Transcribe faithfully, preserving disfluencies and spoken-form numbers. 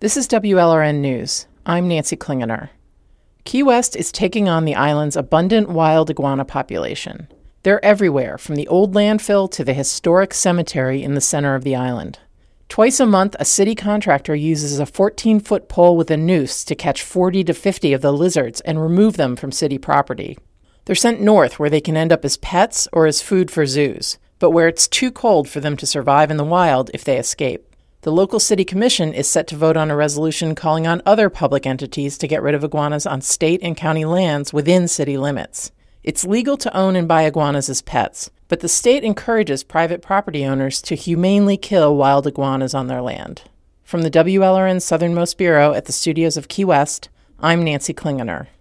This is W L R N News. I'm Nancy Klingener. Key West is taking on the island's abundant wild iguana population. They're everywhere, from the old landfill to the historic cemetery in the center of the island. Twice a month, a city contractor uses a fourteen-foot pole with a noose to catch forty to fifty of the lizards and remove them from city property. They're sent north, where they can end up as pets or as food for zoos, but where it's too cold for them to survive in the wild if they escape. The local city commission is set to vote on a resolution calling on other public entities to get rid of iguanas on state and county lands within city limits. It's legal to own and buy iguanas as pets, but the state encourages private property owners to humanely kill wild iguanas on their land. From the W L R N Southernmost Bureau at the studios of Key West, I'm Nancy Klingener.